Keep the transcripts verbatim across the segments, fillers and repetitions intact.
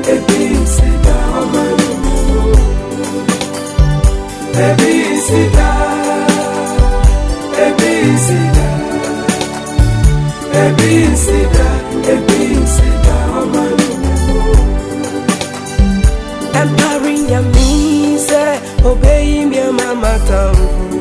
ebi sida omanu ebi sida ebi sida ebi sida ebi sida omanu emparinya mise obey me mama tam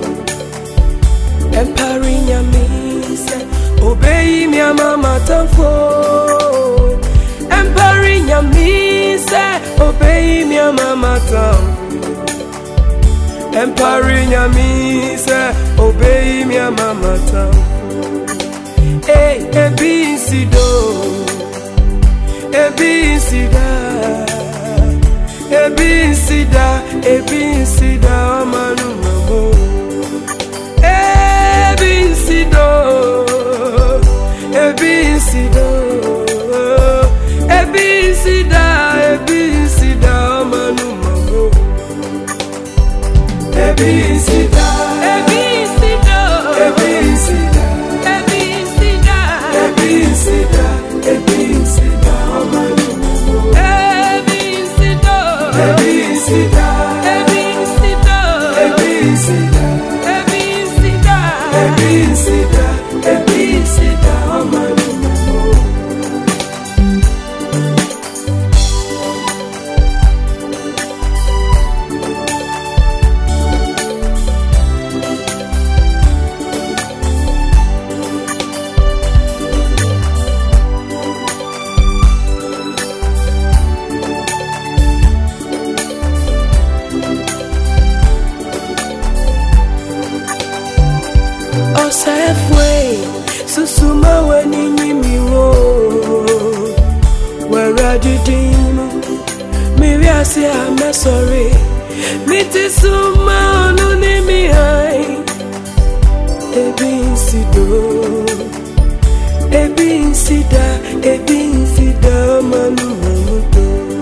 emparinya mise obey me mama tam for emparinya mise obey me mama tam emparinya mise obey me mama tam hey ebi sido ebi sida ebi sida ebi sida omanu mamo ebi sido ebi sido ebi sida ebi sida omanu mamo ebi sida ebi sida ebi sida ebi sida ebi sida ebi sida omanu mamo ebi sida ebi sida ebi sida ebi sida ebi sida ebi sida ebi sida omanu mamo Safeway, susuma wani nyimiwo. Where are you, Dino? Maybe I say I'm sorry. Miti suma no ni mi hai. Ebi sido, ebi sida, ebi sida manu mamuto.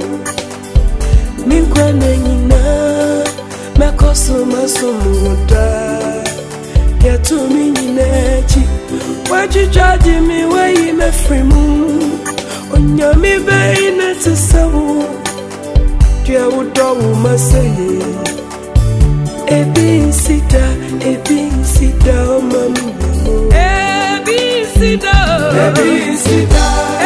Mingwa nina, makoso masumuta. Ya to me nechi, why you judge me where you me free moon? On your me bain at a soul, dear would do my say. A bean sita, a bean sita, mamma. A bean sita, a bean sita.